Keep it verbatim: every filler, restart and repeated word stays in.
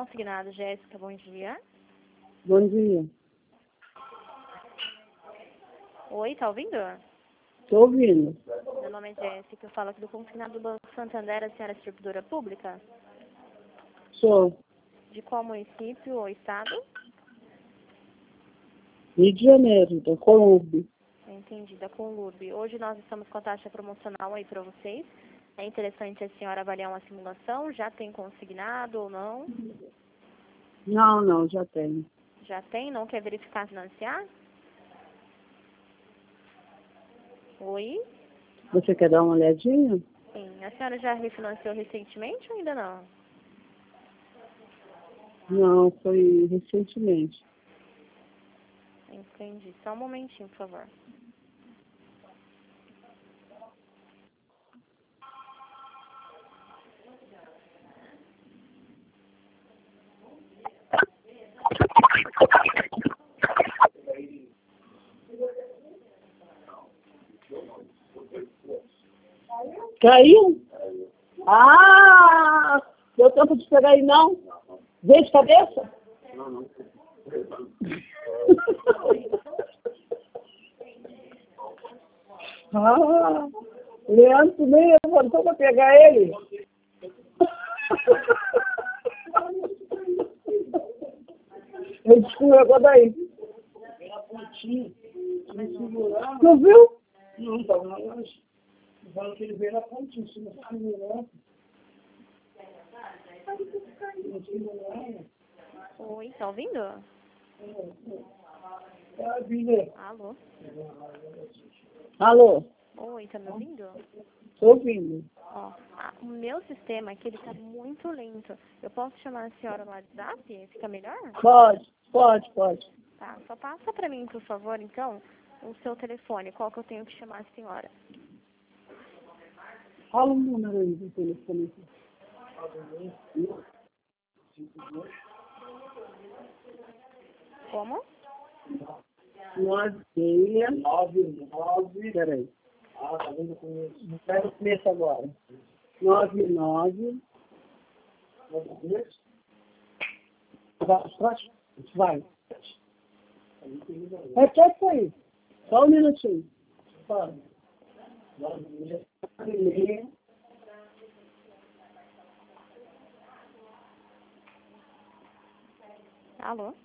consignado, Jéssica, bom dia. Bom dia. Oi, tá ouvindo? Tô ouvindo. Meu nome é Jéssica, eu falo aqui do consignado do Banco Santander, a senhora é distribuidora pública? Sou. De qual município ou estado? Rio de Janeiro, da Colômbia. Entendi, da Conlurb. Hoje nós estamos com a taxa promocional aí para vocês. É interessante a senhora avaliar uma simulação, já tem consignado ou não? Não, não, já tenho. Já tem, não quer verificar financiar? Oi? Você quer dar uma olhadinha? Sim. A senhora já refinanciou recentemente ou ainda não? Não, foi recentemente. Entendi. Só um momentinho, por favor. Caiu? Ah! Deu tempo de pegar aí, não? Veio de cabeça? Não, não. Ah! Leandro nem levantou para pegar ele. Ele escorregou daí. Tu viu? Não, estava na loja. Fala que ele veio na pontinha, se não segurar. Oi, tá ouvindo? Tá, Bíblia. Alô? Alô? Oi, tá me ouvindo? Tô ouvindo. Ó, a- o meu sistema aqui, ele tá muito lento. Eu posso chamar a senhora no WhatsApp? Fica melhor? Pode, pode, pode. Tá, só passa pra mim, por favor, então, o seu telefone. Qual que eu tenho que chamar a senhora? Fala o número aí do telefone. Como? Nove, seis, nove, nove. Peraí. Ah, tá vendo com isso? Não pega o começo agora. Nove, nove. Vai. É que é isso aí. Só um minutinho. Fala. Alô?